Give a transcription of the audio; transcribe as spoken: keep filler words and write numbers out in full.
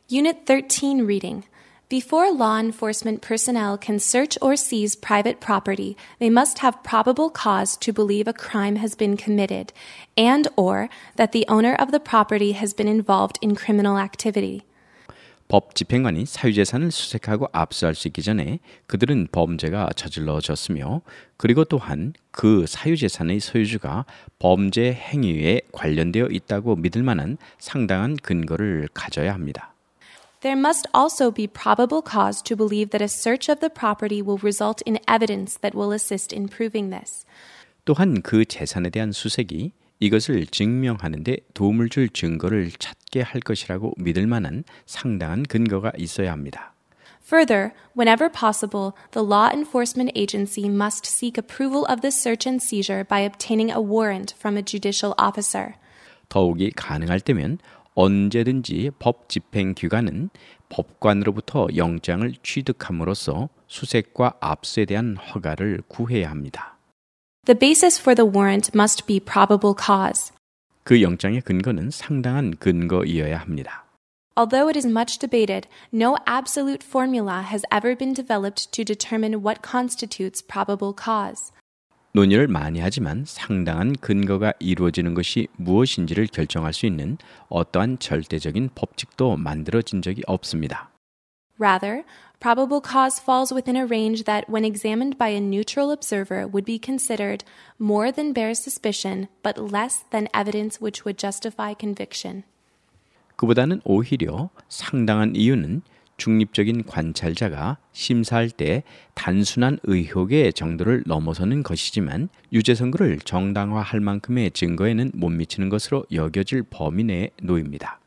Unit thirteen reading. Before law enforcement personnel can search or seize private property, they must have probable cause to believe a crime has been committed and or that the owner of the property has been involved in criminal activity. 법 집행관이 사유재산을 수색하고 압수할 수 있기 전에 그들은 범죄가 저질러졌으며 그리고 또한 그 사유재산의 소유주가 범죄 행위에 관련되어 있다고 믿을 만한 상당한 근거를 가져야 합니다. There must also be probable cause to believe that a search of the property will result in evidence that will assist in proving this. 또한 그 재산에 대한 수색이 이것을 증명하는 데 도움을 줄 증거를 찾게 할 것이라고 믿을 만한 상당한 근거가 있어야 합니다. Further, whenever possible, the law enforcement agency must seek approval of the search and seizure by obtaining a warrant from a judicial officer. 더욱이 가능할 때면 언제든지 법 집행 기관은 법관으로부터 영장을 취득함으로써 수색과 압수에 대한 허가를 구해야 합니다. The basis for the warrant must be probable cause. 그 영장의 근거는 상당한 근거이어야 합니다. Although it is much debated, no absolute formula has ever been developed to determine what constitutes probable cause. 논의를 많이 하지만 상당한 근거가 이루어지는 것이 무엇인지를 결정할 수 있는 어떠한 절대적인 법칙도 만들어진 적이 없습니다. Rather, probable cause falls within a range that, when examined by a neutral observer, would be considered more than bare suspicion, but less than evidence which would justify conviction. 그보다는 오히려 상당한 이유는 중립적인 관찰자가 심사할 때 단순한 의혹의 정도를 넘어서는 것이지만 유죄 선고를 정당화할 만큼의 증거에는 못 미치는 것으로 여겨질 범위 내에 놓입니다.